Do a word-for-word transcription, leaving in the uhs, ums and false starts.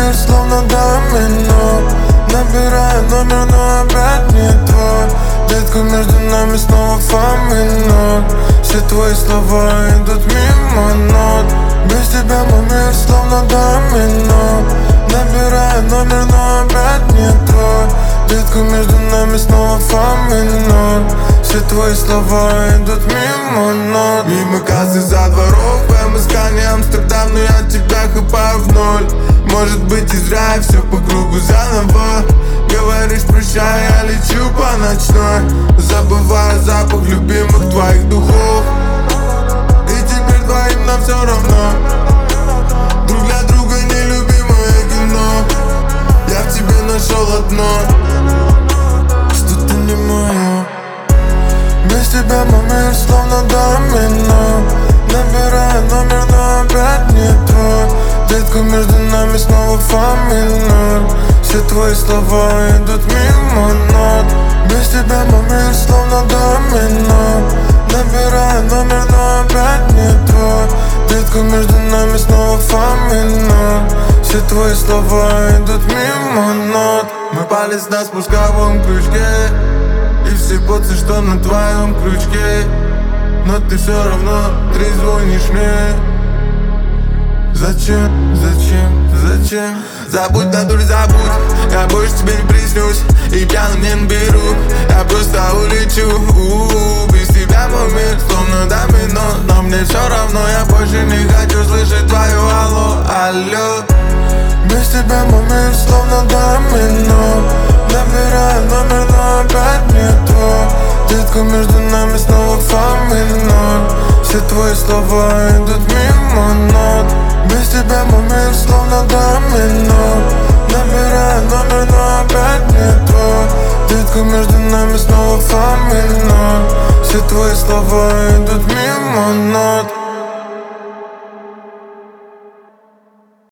мир словно домино. Набираю номер, но опять не твой. Детка, между нами снова фа минор. Все твои слова идут мимо нот. Без тебя мой мир словно домино. Набираю номер, но опять не твой. Детка, между нами снова фа минор. Все твои слова идут мимо нот. Мимо кассы за дворов, эм эс ка не Амстердам, но я тебя хапаю в ноль. Может быть и зря, и все по кругу заново. Говоришь прощай, я лечу по ночной. Забываю запах любимых твоих духов. И теперь двоим нам все равно. Друг для друга нелюбимое кино. Я в тебе нашел одно, что ты не моё. Без тебя мой мир словно домино. Набираю номер, но опять не твой. Детка, между нами снова фа минор. Все твои слова идут мимо нот. Без тебя мой мир словно домино. Набираю номер, но опять не твой. Детка, между нами снова фа минор. Все твои слова идут мимо нот. Мы палец на спусковом крючке. И все поцы, что на твоем крючке. Но ты все равно трезвонишь мне. Зачем, зачем, зачем? Забудь, натуре забудь. Я больше тебе не приснюсь и пьяным не наберу. Я просто улечу. У-у-у. Без тебя мой мир словно домино. Но мне все равно, я больше не хочу слышать твое алло, алло. Без тебя мой мир словно домино. Набираю номер, но опять не твой. Детка, между нами снова фа минор. Все твои слова идут мимо нот. Без тебя мой мир словно домино. Набираю номер, но опять не твой. Детка, между нами снова фа минор. Все твои слова идут мимо нот.